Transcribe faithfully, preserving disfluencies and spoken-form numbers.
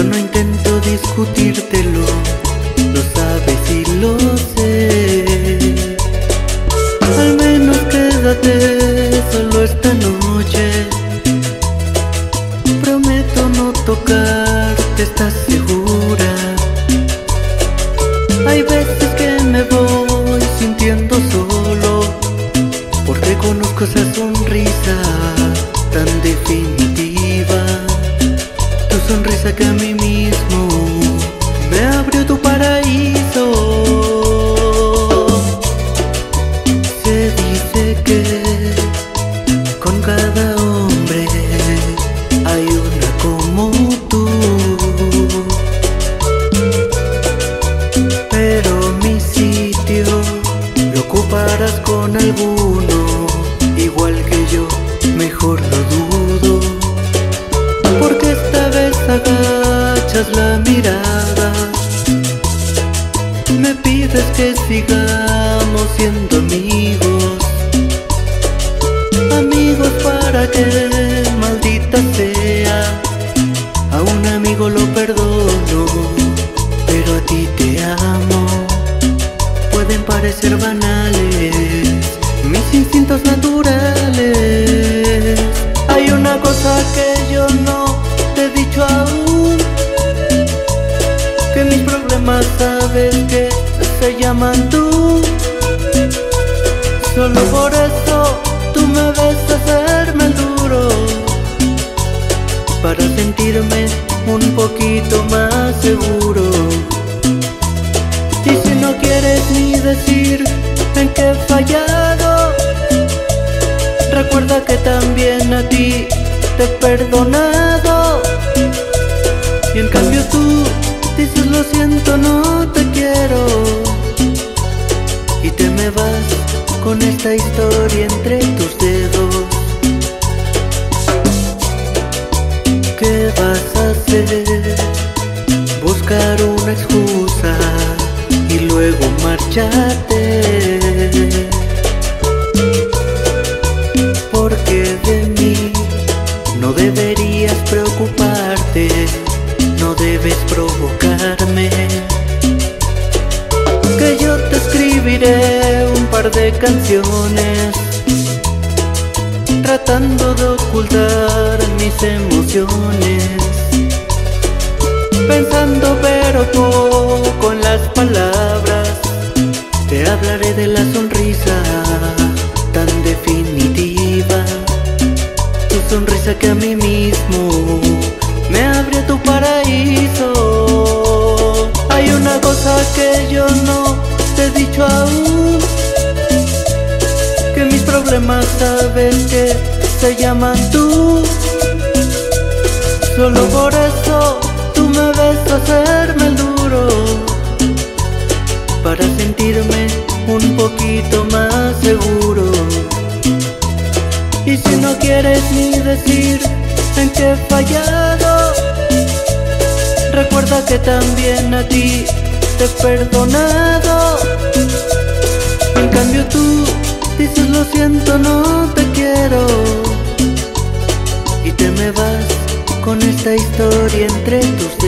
no intento discutírtelo, lo sabes y lo sé. Al menos quédate solo esta noche. Prometo no tocarte, ¿estás segura? Hay veces que me voy sintiendo solo, porque conozco esa sonrisa tan definitiva. Tu sonrisa que a mí mismo me abrió tu paraíso. Se dice que con cada hombre hay una como tú, pero mi sitio lo ocuparás con alguno igual que yo, mejor lo dudo, porque esta vez agachas la mirada, me pides que sigamos siendo amigos, amigos para que, maldita sea, a un amigo lo perdono, pero a ti te amo. Pueden parecer banales mis instintos naturales. Hay una cosa que yo no te he dicho aún, que mis problemas sabes que se llaman tú. Solo por eso tú me ves hacerme el duro, para sentirme un poquito más seguro. Y si no quieres ni decir en qué he fallado, recuerda que también a ti te he perdonado. Y en cambio tú dices lo siento, no te quiero, y te me vas con esta historia entre tus dedos. ¿Qué vas a hacer? Buscar una excusa y luego marcharte, porque de mí no deberías preocuparte, no debes provocarme, que yo te escribiré un par de canciones tratando de ocultar mis emociones, pensando pero poco en las palabras. Te hablaré de la sonrisa tan definitiva, tu sonrisa que a mí mismo me abrió tu paraíso. Hay una cosa que yo no te he dicho aún, que mis problemas sabes que se llaman tú. Solo por eso tú me ves hacerme el duro, para sentirme un poquito más seguro. Y si no quieres ni decir en qué he fallado, recuerda que también a ti te he perdonado. En cambio tú dices lo siento, no te quiero, y te me vas con esta historia entre tus dedos.